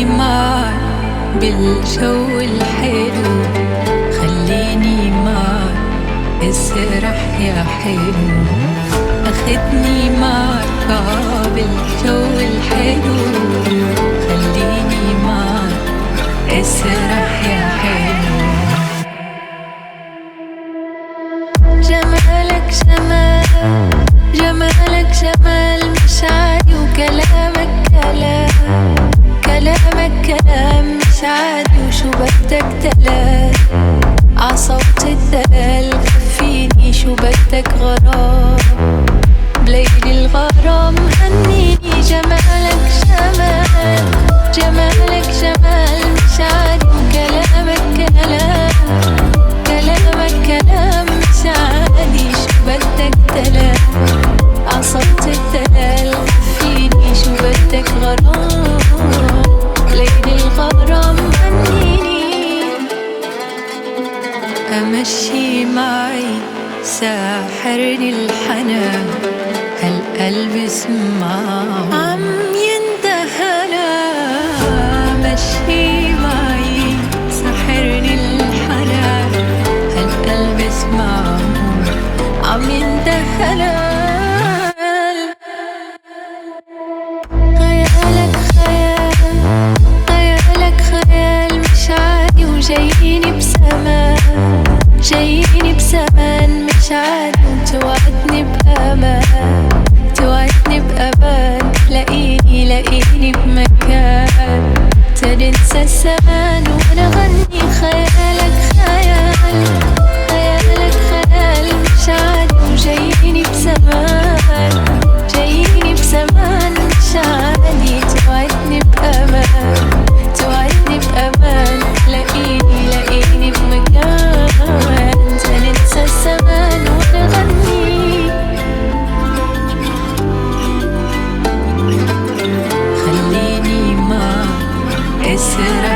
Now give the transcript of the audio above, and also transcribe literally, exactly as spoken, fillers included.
معك بالجو الحلو، خليني معك اسرح يا حلو، أخدني معك بالجو الحلو، خليني معك اسرح يا حلو. جمالك جمال، جمالك جمال مش عادي، وكلامك كلام، كلامك كلام مش عادي، وشو بدك دلال عصوت الدلال، خفيني شو بدك غرام بليل الغرام، هنيني جمالك جمال، جمالك جمال مش عادي، وكلامك كلام، كلامك كلام مش عادي، شو بدك دلال عصوت الدلال، خفيني شو بدك غرام ليل الغرام، هنيني أمشي معي ساحرني الحنان، هالقلب اسمعه عم يندهنا، مشي معي ساحرني الحنان، هالقلب اسمعه عم يندهنا. خيالك خيال، خيالك خيال مش عادي، وجاييني بسمان، جاييني بسمان مش عادي، وتوعدني بأمان، توعدني بأمان، لاقيني لاقيني بمكان تنسى الزمان وانا غني. خيالك خيال، خيالك خيال مش عادي، وجاييني بسمان، جاييني بسمان مش عادي، توعدني بأمان، توعدني بأمان، لاقيني لاقيني بمكان تنسى الزمان وانا غني. خليني معك اسرح